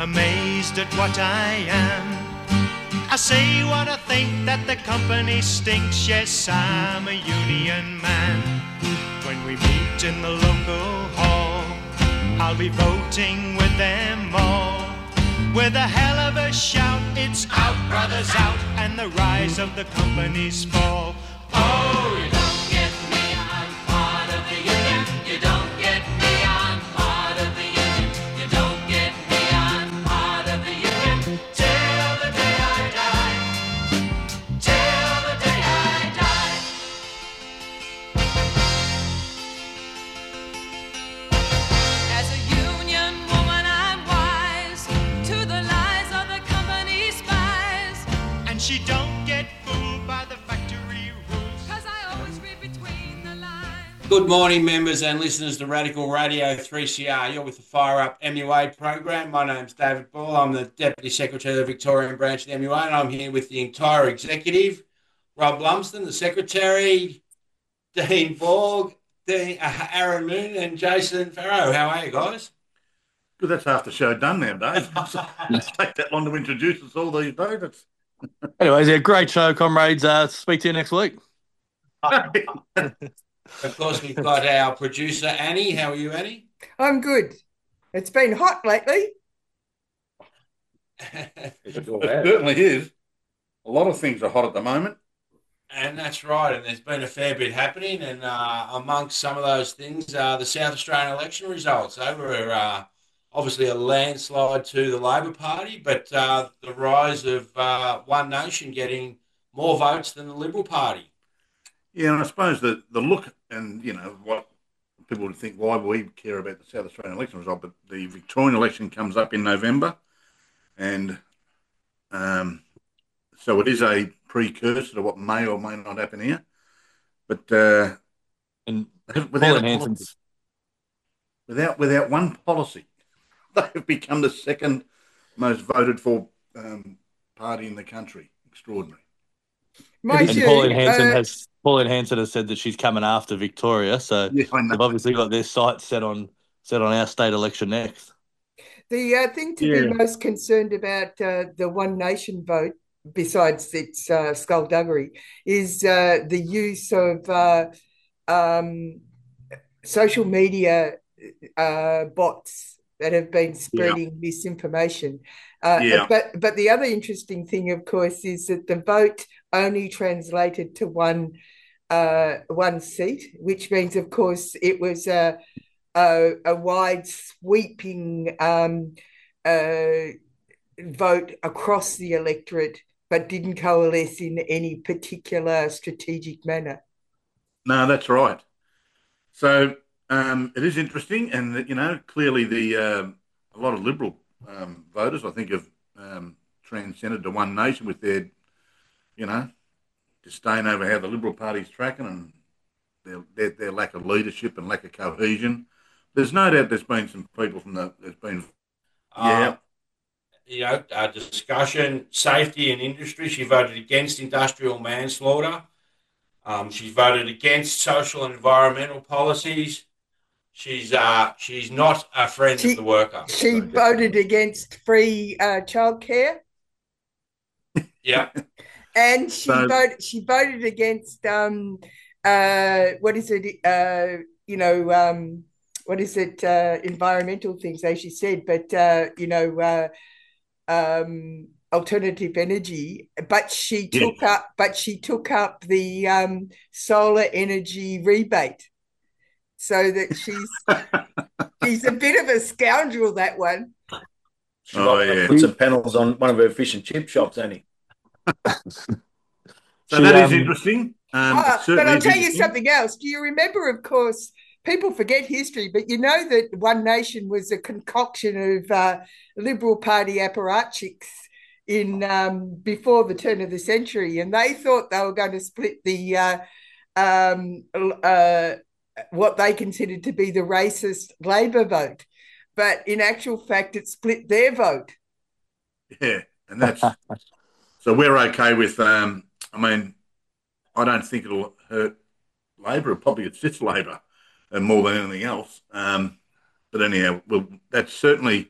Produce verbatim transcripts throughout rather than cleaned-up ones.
amazed at what I am. I say what I think, that the company stinks, yes, I'm a union man. When we meet in the local hall, I'll be voting with them all. With a hell of a shout, it's out, brothers, out, and the rise of the company's fall. Oh, you don't get me, I'm part of the union. You don't get me, I'm part of the union. You don't get me, I'm part of the union. Till the day I die. Till the day I die. As a union woman, I'm wise to the lies of the company spies. And she don't get fooled by the factory rules. Good morning, members and listeners to Radical Radio three C R. You're with the Fire Up M U A program. My name's David Ball. I'm the Deputy Secretary of the Victorian branch of the M U A, and I'm here with the entire executive. Rob Lumsden, the Secretary, Dean Borg, Dean, uh, Aaron Moon, and Jason Farrow. How are you guys? Good, that's half the show done now, Dave. It's take that long to introduce us all these days. It's... Anyways, yeah, great show, comrades. Uh, speak to you next week. Of course, we've got our producer, Annie. How are you, Annie? I'm good. It's been hot lately. It certainly is. A lot of things are hot at the moment. And that's right. And there's been a fair bit happening. And uh, amongst some of those things, uh, the South Australian election results. They were uh, obviously a landslide to the Labor Party, but uh, the rise of uh, One Nation getting more votes than the Liberal Party. Yeah, and I suppose that the look and, you know, what people would think, why we care about the South Australian election result, but the Victorian election comes up in November, and um, so it is a precursor to what may or may not happen here. But uh, and without, policy, without without one policy, they have become the second most voted for um, party in the country. Extraordinary. My and view, Pauline Hanson uh, has Pauline Hanson has said that she's coming after Victoria, so Yeah, I know. they've obviously got their sights set on set on our state election next. the uh, thing to Yeah. be most concerned about uh, the One Nation vote, besides its uh, skullduggery, is uh, the use of uh, um, social media uh, bots that have been spreading misinformation. Uh, Yeah. But but the other interesting thing, of course, is that the vote only translated to one uh, one seat, which means, of course, it was a a, a wide sweeping um, uh, vote across the electorate, but didn't coalesce in any particular strategic manner. No, that's right. So um, it is interesting, and you know, clearly the um a lot of Liberal um, voters, I think, have um, transcended to One Nation with their, you know, disdain over how the Liberal Party's tracking and their, their their lack of leadership and lack of cohesion. There's no doubt there's been some people from the there's been yeah. Uh, you know, uh, discussion, safety and industry. She voted against industrial manslaughter. Um, she's voted against social and environmental policies. She's uh, she's not a friend She- of the worker. She voted against free uh, childcare, Yeah. and she So- voted. She voted against um, uh, what is it? Uh, you know, um, what is it? Uh, environmental things, as she said, but uh, you know, uh, um, alternative energy. But she Yeah. took up. But she took up the um, solar energy rebate, so that she's she's a bit of a scoundrel. That one. She Oh, might yeah. put some panels on one of her fish and chip shops, Annie. So She, that is um, interesting. Um, Ah, it but certainly I'll is tell you interesting. something else. Do you remember, of course, people forget history, but you know that One Nation was a concoction of uh, Liberal Party apparatchiks in um, before the turn of the century, and they thought they were going to split the uh, um, uh, what they considered to be the racist Labor vote, but in actual fact, it split their vote. Yeah, and that's so we're okay with. Um, I mean, I don't think it'll hurt Labor. It probably assists Labor, and more than anything else. Um, but anyhow, well, that's certainly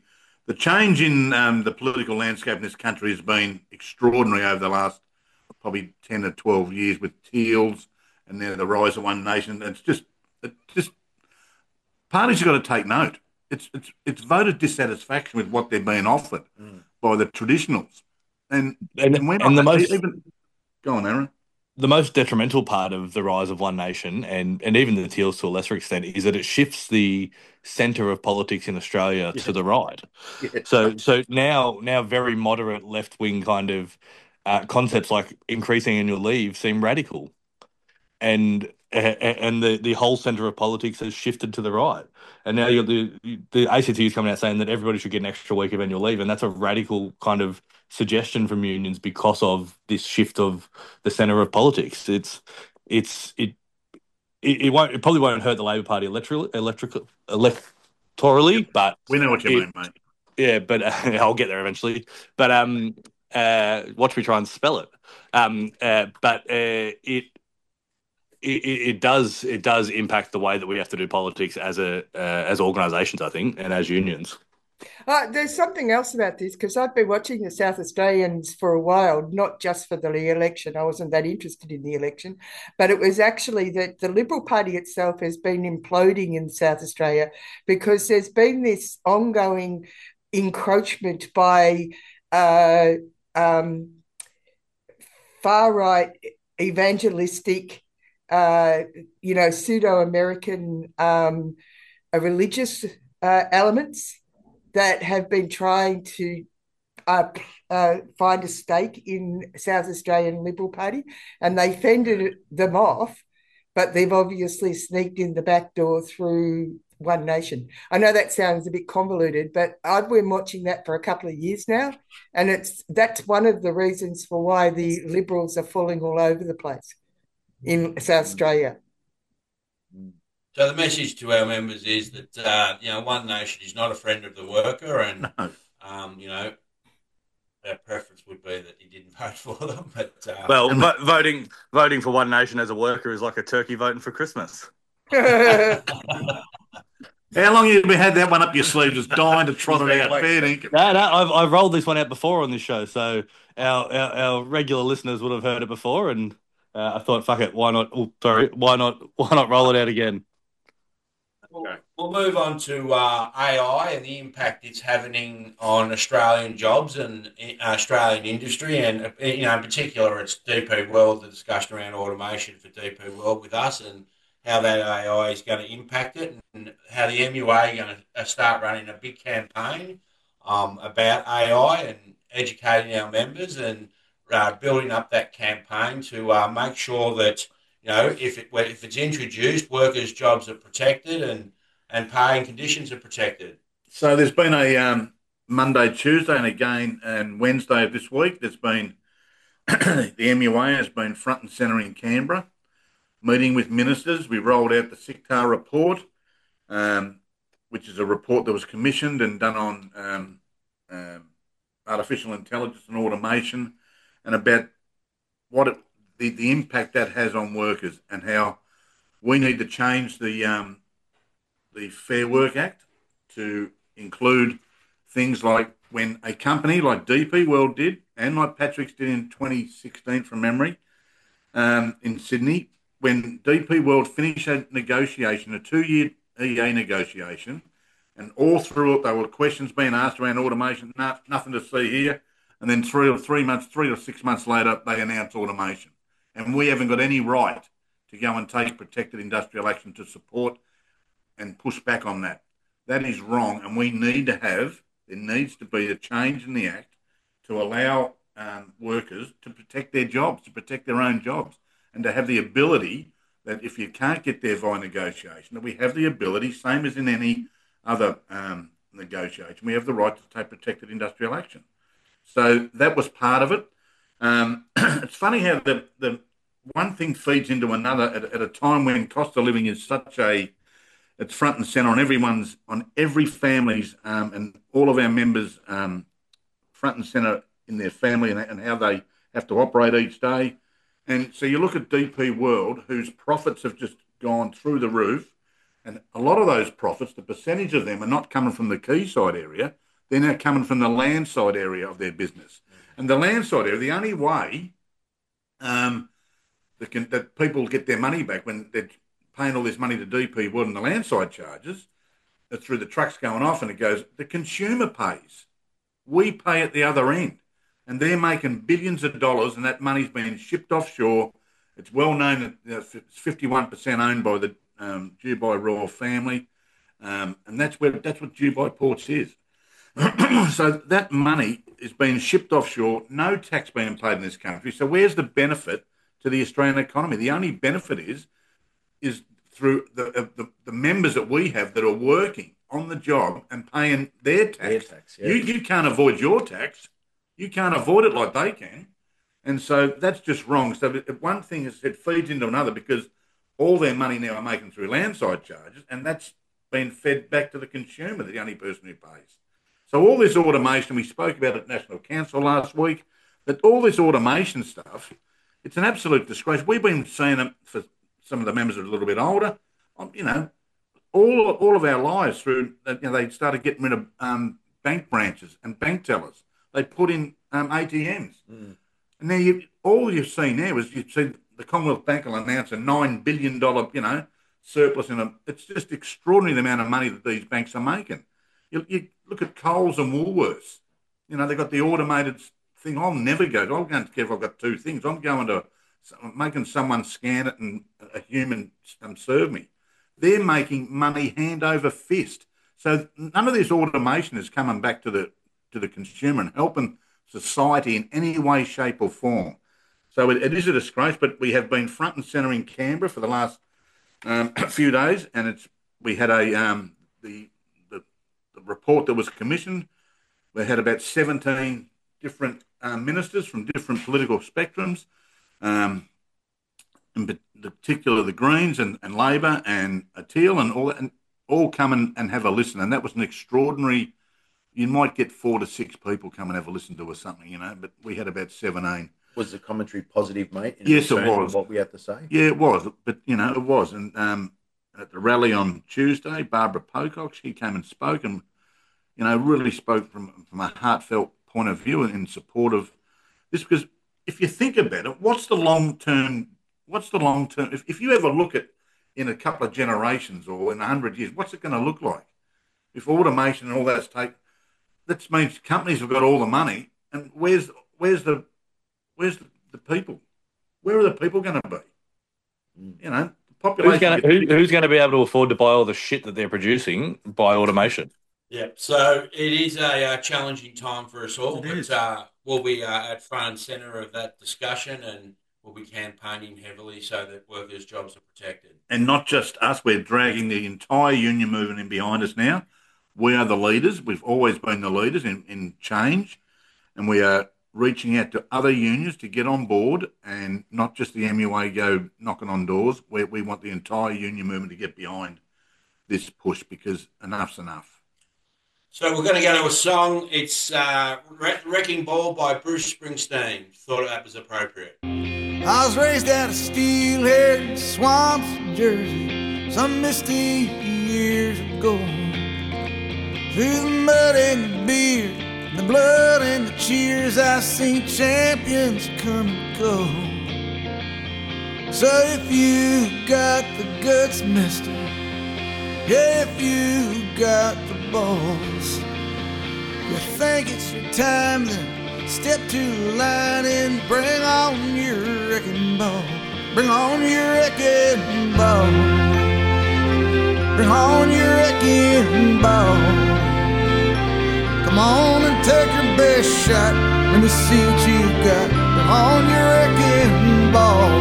the change in um, the political landscape in this country has been extraordinary over the last probably ten to twelve years with Teals and now the rise of One Nation. It's just, it's just parties have got to take note. It's it's it's voter dissatisfaction with what they're being offered mm. by the traditionals, and and, and, we're and not, the most even go on, Aaron. The most detrimental part of the rise of One Nation and and even the Teals to a lesser extent is that it shifts the centre of politics in Australia yeah. to the right. Yeah. So so now now very moderate left wing kind of uh, concepts like increasing annual leave seem radical, and and the, the whole centre of politics has shifted to the right. And now you're the the A C T is coming out saying that everybody should get an extra week of annual leave, and that's a radical kind of suggestion from unions because of this shift of the centre of politics. It's it's it it, it won't it probably won't hurt the Labor Party electorally, electrical electorally, but we know what you it, mean, mate. Yeah, but uh, I'll get there eventually. But um, uh, watch me try and spell it. Um, uh, but uh, it. It, it does it does impact the way that we have to do politics as a uh, as organisations, I think, and as unions. Uh, there's something else about this because I've been watching the South Australians for a while, not just for the election. I wasn't that interested in the election, but it was actually that the Liberal Party itself has been imploding in South Australia because there's been this ongoing encroachment by uh, um, far-right evangelistic Uh, you know, pseudo-American um, uh, religious uh, elements that have been trying to uh, uh, find a stake in South Australian Liberal Party, and they fended them off, but they've obviously sneaked in the back door through One Nation. I know that sounds a bit convoluted, but I've been watching that for a couple of years now, and it's that's one of the reasons for why the Liberals are falling all over the place in South Australia. So the message to our members is that uh, you know One Nation is not a friend of the worker, and no. um, you know our preference would be that you didn't vote for them. But uh, well, vo- voting voting for One Nation as a worker is like a turkey voting for Christmas. How long have you had that one up your sleeve, just dying to trot it out? Fair dinkum. No, no, I've I've rolled this one out before on this show, so our our, our regular listeners would have heard it before, and. Uh, I thought, fuck it, why not? Oh, sorry, why not? Why not roll it out again? We'll, we'll move on to uh, A I and the impact it's having on Australian jobs and uh, Australian industry, and you know, in particular, it's D P World. The discussion around automation for D P World with us, and how that A I is going to impact it, and how the M U A are going to start running a big campaign um, about A I and educating our members and. Uh, building up that campaign to uh, make sure that you know if it if it's introduced, workers' jobs are protected and and pay and conditions are protected. So there's been a um, Monday, Tuesday, and again and Wednesday of this week. There's been the M U A has been front and centre in Canberra, meeting with ministers. We rolled out the SICTAR report, um, which is a report that was commissioned and done on um, um, artificial intelligence and automation. And about what it, the, the impact that has on workers and how we need to change the um, the Fair Work Act to include things like when a company like D P World did and like Patrick's did in twenty sixteen from memory um, in Sydney, when D P World finished a negotiation, a two-year E A negotiation, and all through it there were questions being asked around automation, no, nothing to see here. And then three or three months, three or six months later, they announce automation. And we haven't got any right to go and take protected industrial action to support and push back on that. That is wrong. And we need to have, there needs to be a change in the Act to allow um, workers to protect their jobs, to protect their own jobs, and to have the ability that if you can't get there via negotiation, that we have the ability, same as in any other um, negotiation, we have the right to take protected industrial action. So that was part of it. Um, it's funny how the, the one thing feeds into another at, at a time when cost of living is such a, it's front and centre on everyone's, on every family's um, and all of our members um, front and centre in their family and, and how they have to operate each day. And so you look at D P World, whose profits have just gone through the roof, and a lot of those profits, the percentage of them are not coming from the quayside area. They're now coming from the land side area of their business. And the land side area, the only way um, that, can, that people get their money back when they're paying all this money to D P World and the land side charges, it's through the trucks going off, and it goes, the consumer pays. We pay at the other end. And they're making billions of dollars, and that money's being shipped offshore. It's well known that it's fifty-one percent owned by the um, Dubai royal family, um, and that's where that's what Dubai Ports is. So that money is being shipped offshore, no tax being paid in this country. So where's the benefit to the Australian economy? The only benefit is is through the uh, the, the members that we have that are working on the job and paying their tax. Their tax, yeah. You you can't avoid your tax. You can't avoid it like they can. And so that's just wrong. So one thing is it feeds into another, because all their money now are making through landside charges, and that's been fed back to the consumer, the only person who pays. So all this automation, we spoke about at National Council last week, that all this automation stuff, it's an absolute disgrace. We've been seeing it for some of the members that are a little bit older, you know, all all of our lives through, you know, they started getting rid of um, bank branches and bank tellers. They put in um, A T Ms. Mm. And now you, all you've seen there was you've seen the Commonwealth Bank will announce a nine billion dollars, you know, surplus in a. It's just extraordinary the amount of money that these banks are making. You, you look at Coles and Woolworths. You know, they've got the automated thing. I'll never go. I'm going to care if I've got two things. I'm going to making someone scan it and a human um, serve me. They're making money hand over fist. So none of this automation is coming back to the to the consumer and helping society in any way, shape or form. So it, it is a disgrace, but we have been front and centre in Canberra for the last um, few days, and it's we had a um, the, the the report that was commissioned. We had about seventeen different um, ministers from different political spectrums, um, in particular the Greens and, and Labor and Teal and all that, and all come and, and have a listen. And that was an extraordinary. You might get four to six people come and have a listen to or something, you know, but we had about seventeen. Was the commentary positive, mate? Yes, it was. What we had to say? Yeah, it was. But, you know, it was. And um, at the rally on Tuesday, Barbara Pocock, she came and spoke and, you know, really spoke from, from a heartfelt point of view in support of this. Because if you think about it, what's the long-term, what's the long-term, if, if you ever look at in a couple of generations or in a hundred years, what's it going to look like? If automation and all that's taken, that means companies have got all the money, and where's where's the where's the, the people? Where are the people going to be? You know, the population. Who's going, to, who, who's going to be able to afford to buy all the shit that they're producing by automation? Yeah, so it is a uh, challenging time for us all, It but uh, we'll be uh, at front and centre of that discussion, and we'll be campaigning heavily so that workers' jobs are protected. And not just us, we're dragging the entire union movement in behind us now. We are the leaders. We've always been the leaders in, in change, and we are reaching out to other unions to get on board, and not just the M U A go knocking on doors. We, we want the entire union movement to get behind this push, because enough's enough. So we're going to go to a song. It's uh, Wrecking Ball by Bruce Springsteen. Thought that was appropriate. I was raised out of steel-haired swamps in Jersey some misty years ago. Through the mud and the beer, and the blood and the cheers, I've seen champions come and go. So if you got the guts, mister, yeah, if you got the balls, you think it's your time, then step to the line and bring on your wrecking ball. Bring on your wrecking ball. Bring on your wrecking ball. Come on and take your best shot. Let me see what you got. Bring on your wrecking ball.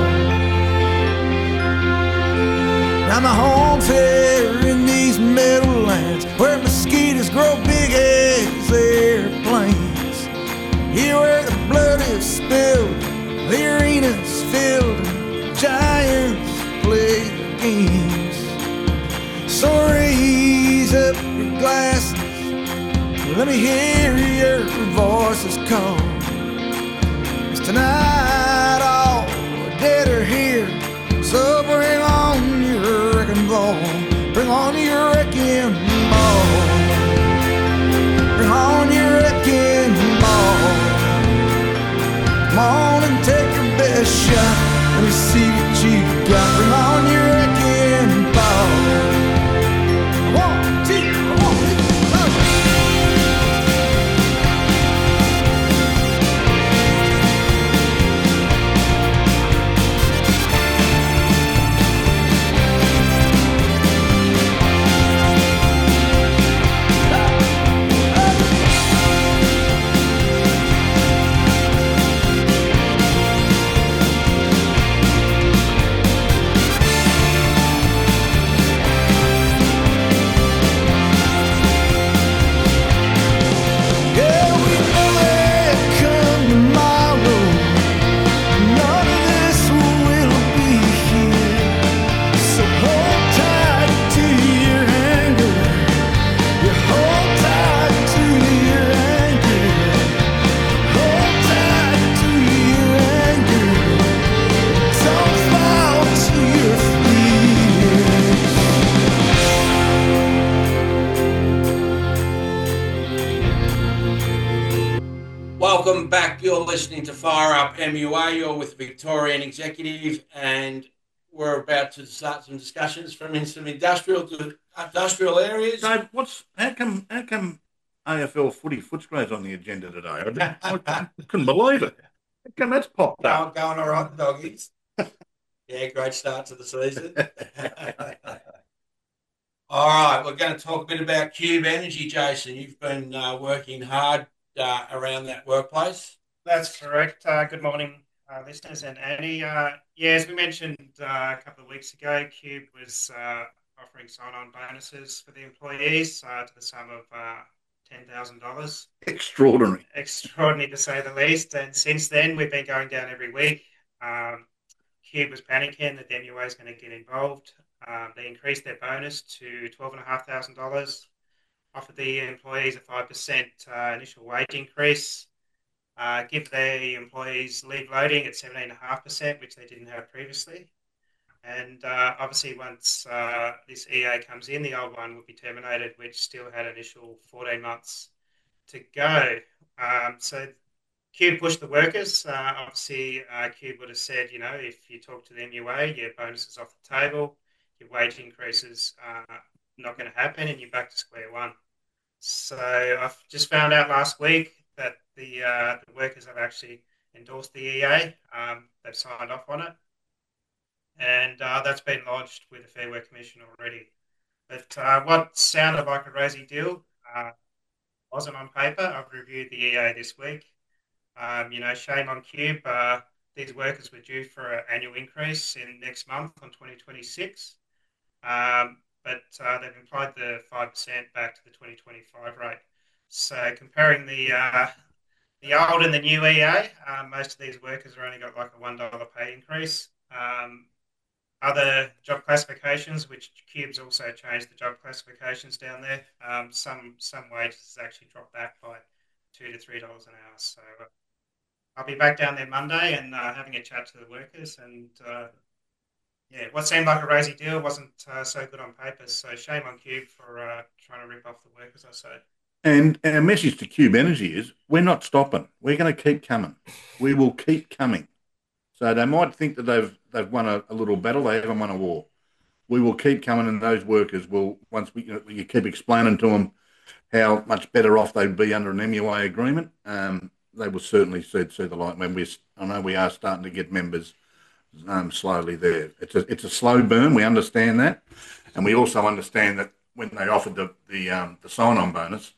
Now my home's here in these meadowlands where mosquitoes grow big as airplanes. Here where the blood is spilled, the arena's filled, and giants play their games. So raise up your glasses, let me hear your voices call. 'Cause tonight all the dead are here, so bring on your wrecking ball. Bring on your wrecking ball. Bring on Let me see what you got. Bring on your wrecking ball. One, two, one, two, go. Yeah, we know they come tomorrow. None of this will be here. So hold tight to your anger. You hold tight to your anger. Hold tight to your anger. Don't fall to your fears. Welcome back. You're listening to Fire Up M U A. You're with the Victorian Executive, and we're about to start some discussions from in some industrial to industrial areas. So what's how come how come A F L footy Footscray's on the agenda today? I, didn't- I couldn't- couldn't believe it. How come that's popped up? Going, going all right, the doggies. Yeah, great start to the season. All right, we're going to talk a bit about Cube Energy, Jason. You've been uh, working hard uh, around that workplace. That's correct. Uh, good morning, uh, listeners and Annie. Uh, yeah, as we mentioned uh, a couple of weeks ago, Cube was uh, offering sign-on bonuses for the employees uh, to the sum of uh, ten thousand dollars. Extraordinary. Extraordinary to say the least. And since then, we've been going down every week. Um, Cube was panicking that the M U A is going to get involved. Um, they increased their bonus to twelve thousand five hundred dollars, offered the employees a five percent uh, initial wage increase, uh, give the employees leave loading at seventeen point five percent, which they didn't have previously. And uh, obviously, once uh, this E A comes in, the old one will be terminated, which still had initial fourteen months to go. Um, so Cube pushed the workers. Uh, obviously, uh, Cube would have said, you know, if you talk to the M U A, your bonus is off the table, your wage increases are not going to happen, and you're back to square one. So I've just found out last week that the, uh, the workers have actually endorsed the E A. Um, they've signed off on it. And uh, that's been lodged with the Fair Work Commission already. But uh, what sounded like a rosy deal uh, wasn't on paper. I've reviewed the E A this week. Um, you know, shame on Cube. Uh, these workers were due for an annual increase in next month on twenty twenty-six. Um, but uh, they've implied the five percent back to the twenty twenty-five rate. So comparing the uh, the old and the new E A, uh, most of these workers have only got like a one dollar pay increase. Um, Other job classifications, which Cube's also changed the job classifications down there. Um, some some wages actually dropped back by two to three dollars an hour. So uh, I'll be back down there Monday and uh, having a chat to the workers. And uh, yeah, what seemed like a rosy deal wasn't uh, so good on paper. So shame on Cube for uh, trying to rip off the workers, I say. And our message to Cube Energy is we're not stopping. We're going to keep coming. We will keep coming. So they might think that they've they've won a, a little battle. They haven't won a war. We will keep coming, and those workers will, once we, you know, we keep explaining to them how much better off they'd be under an M U A agreement, um, they will certainly see, see the light. When we, I know we are starting to get members um, slowly there. It's a it's a slow burn. We understand that, and we also understand that when they offered the the um, the sign-on bonus,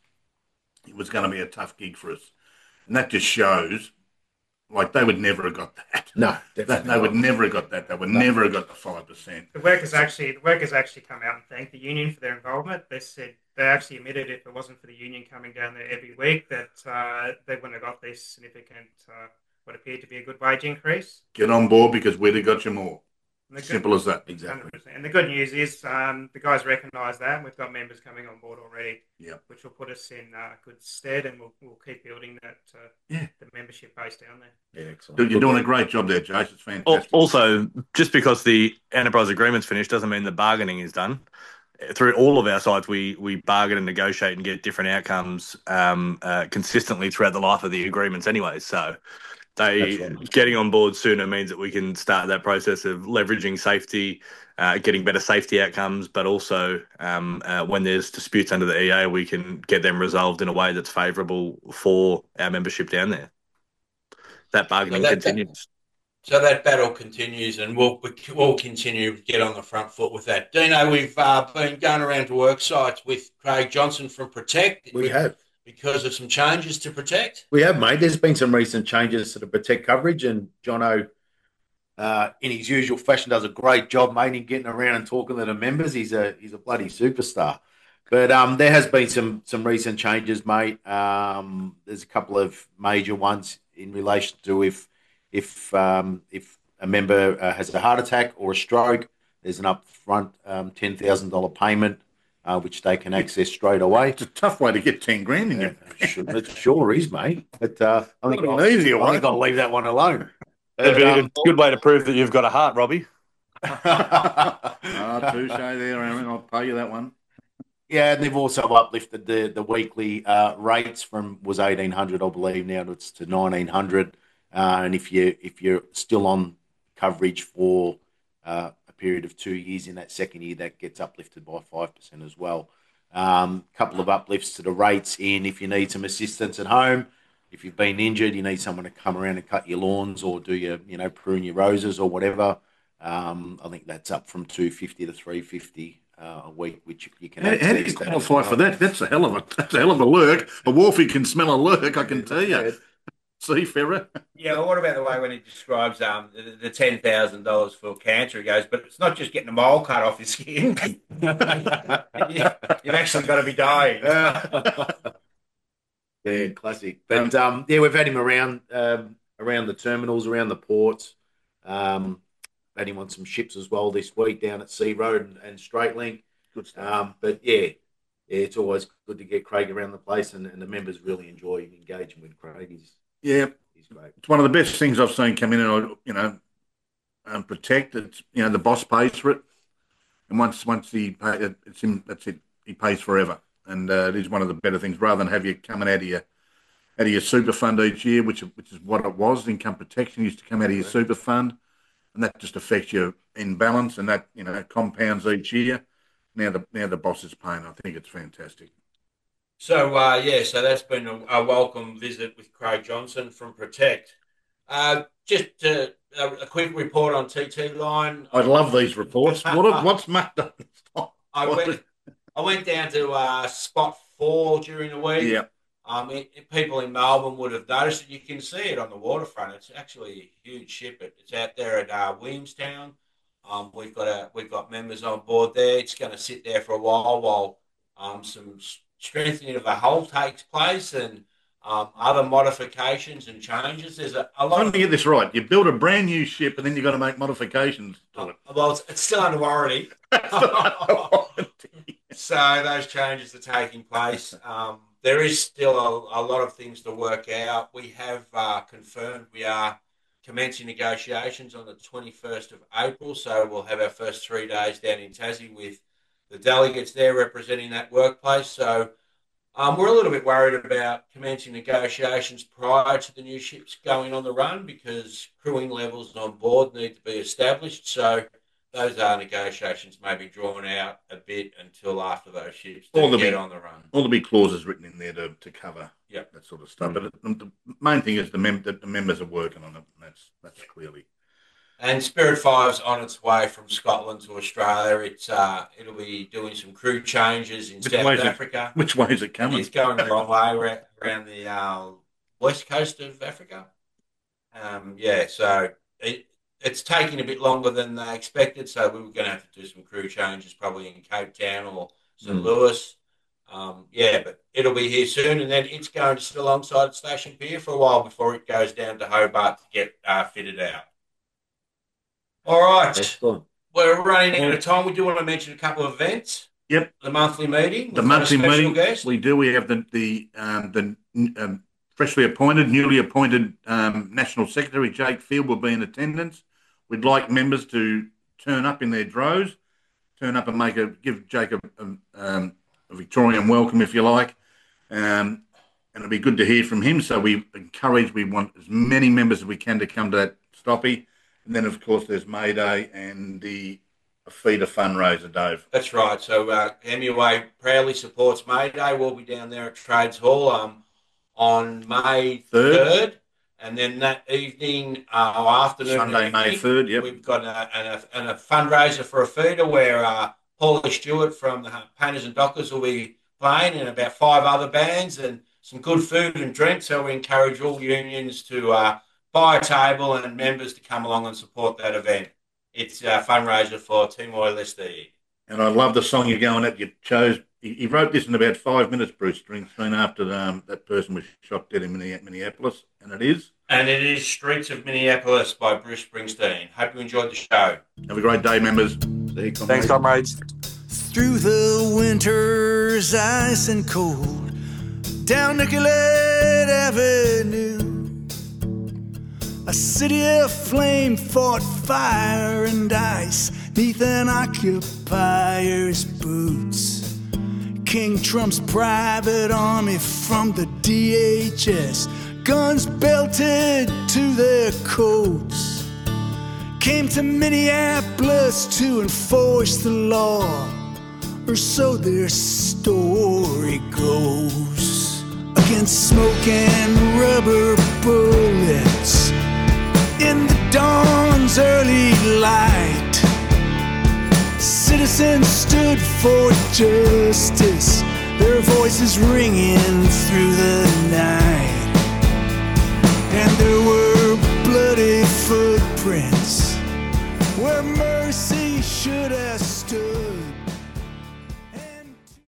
it was going to be a tough gig for us, and that just shows. Like they would never have got that. No, they, definitely they would not. never have got that. They would No. never have got the five percent. The workers actually, the workers actually come out and thank the union for their involvement. They said they actually admitted if it wasn't for the union coming down there every week, that uh, they wouldn't have got this significant, uh, what appeared to be a good wage increase. Get on board because we'd have got you more. And the good- Simple as that. Exactly. one hundred percent. And the good news is um, the guys recognise that, and we've got members coming on board already, Yep. which will put us in uh, good stead, and we'll, we'll keep building that uh, Yeah. the membership base down there. Yeah, excellent. Dude, you're doing a great job there, Jace. It's Al- fantastic. Also, just because the enterprise agreement's finished doesn't mean the bargaining is done. Through all of our sites, we we bargain and negotiate and get different outcomes um, uh, consistently throughout the life of the agreements anyway. So They right. getting on board sooner means that we can start that process of leveraging safety, uh, getting better safety outcomes, but also um, uh, when there's disputes under the E A, we can get them resolved in a way that's favourable for our membership down there. That So bargaining that, that continues. so that battle continues, and we'll we'll continue to get on the front foot with that. Dino, we've uh, been going around to work sites with Craig Johnson from Protect. We have. Because of some changes to Protect. We have, mate. There's been some recent changes to the Protect coverage, and Jono, uh, in his usual fashion, does a great job, mate, in getting around and talking to the members. He's a he's a bloody superstar. But um, there has been some some recent changes, mate. Um, there's a couple of major ones in relation to if if um, if a member uh, has a heart attack or a stroke, there's an upfront um, ten thousand dollar payment. Uh, which they can access straight away. It's a tough way to get ten grand in your. Yeah, sure, it sure is, mate. But uh, I think Not I'll, an easier I way. think I'll leave that one alone. It'd be But, a um, good way to prove that you've got a heart, Robbie. Ah, touche there, Aaron. I'll pay you that one. yeah, and they've also uplifted the the weekly uh, rates from was eighteen hundred, I believe, now it's to nineteen hundred. Uh, and if you if you're still on coverage for uh, a period of two years, in that second year, that gets uplifted by five percent as well. A um, couple of uplifts to the rates in if you need some assistance at home. If you've been injured, you need someone to come around and cut your lawns or do your, you know, prune your roses or whatever. Um, I think that's up from two fifty to three fifty uh, a week, which you can. How, how do you access that as qualify well. for that? That's a hell of a that's a hell of a lurk. A Wolfie can smell a lurk, I can tell Yeah. you. Seafarer. Yeah, well, what about the way when he describes um, the, the ten thousand dollars for cancer? He goes, but it's not just getting a mole cut off his skin. you, you've actually got to be dying. Yeah, classic. But um, yeah, we've had him around um, around the terminals, around the ports. Um, had him on some ships as well this week down at Sea Road and, and Straight Link. Good stuff. Um, but yeah, yeah, it's always good to get Craig around the place, and, and the members really enjoy engaging with Craig. He's Yeah, he's great. it's one of the best things I've seen come in and, you know, um, Protect. It's, you know, the boss pays for it. And once once he pay, it's him, that's it. He pays forever. And uh, it is one of the better things, rather than have you coming out of your out of your super fund each year, which which is what it was. Income protection used to come out of your super fund, and that just affects your in balance, and that, you know, compounds each year. Now the now the boss is paying. I think it's fantastic. So, uh, yeah, so that's been a, a welcome visit with Craig Johnson from Protect. Uh, just uh, a, a quick report on T T Line. I love these reports. What what's Matt done? I went, I went down to uh, spot four during the week. Yeah. Um, it, it- people in Melbourne would have noticed it. You can see it on the waterfront. It's actually a huge ship. It- It's out there at uh, Williamstown. Um, we've got a, we've got members on board there. It's going to sit there for a while while um, some s- strengthening of the hull takes place and um, other modifications and changes. There's a, a lot Let of me get this right. You build a brand new ship, and then you've got to make modifications to it. well, it's, it's still under warranty. So those changes are taking place. Um, there is still a, a lot of things to work out. We have uh, confirmed we are commencing negotiations on the twenty-first of April. So we'll have our first three days down in Tassie with the delegates there representing that workplace. So um, we're a little bit worried about commencing negotiations prior to the new ships going on the run because crewing levels on board need to be established. So those are negotiations may be drawn out a bit until after those ships do All the get big- on the run. All the big clauses written in there to, to cover Yep. that sort of stuff. But it, the main thing is the, mem- that the members are working on it. And that's that's clearly. And Spirit Five's on its way from Scotland to Australia. It's uh, it'll be doing some crew changes in Which South way is it- Africa. Which way is it coming? It's going the wrong way around, around the uh, west coast of Africa. Um, yeah, so it, it's taking a bit longer than they expected. So we were going to have to do some crew changes, probably in Cape Town or Saint Mm. Louis. Um, yeah, but it'll be here soon, and then it's going to sit alongside Station Pier for a while before it goes down to Hobart to get uh, fitted out. All right, Excellent. we're running out of time. We do want to mention a couple of events. Yep. The monthly meeting. The We've got a monthly special meeting, guest. we do. We have the the um, the um, freshly appointed, newly appointed um, National Secretary Jake Field will be in attendance. We'd like members to turn up in their droves, turn up and make a give Jake a, a, um, a Victorian welcome, if you like. Um, and it'll be good to hear from him. So we encourage, we want as many members as we can to come to that stoppie. And then, of course, there's May Day and the feeder fundraiser, Dave. That's right. So uh, M U A proudly supports May Day. We'll be down there at Trades Hall um, on May third. And then that evening, uh, or afternoon, Sunday, evening, May third, yep. We've got a, a, a fundraiser for a feeder where uh, Paula Stewart from the Painters and Dockers will be playing, and about five other bands, and some good food and drink. So we encourage all unions to uh, buy a table and members to come along and support that event. It's a fundraiser for Timor-Leste. And I love the song you're going at. You chose, you wrote this in about five minutes, Bruce, soon after um, that person was shot dead in Minneapolis, and it is? And it is Streets of Minneapolis by Bruce Springsteen. Hope you enjoyed the show. Have a great day, members. See you, comrades. Thanks, comrades. Through the winter's ice and cold, down Nicollet Avenue, a city of flame fought fire and ice neath an occupier's boots. King Trump's private army from the D H S, guns belted to their coats, came to Minneapolis to enforce the law, or so their story goes. Against smoke and rubber bullets in the dawn's early light, citizens stood for justice, their voices ringing through the night. And there were bloody footprints where mercy should have stood.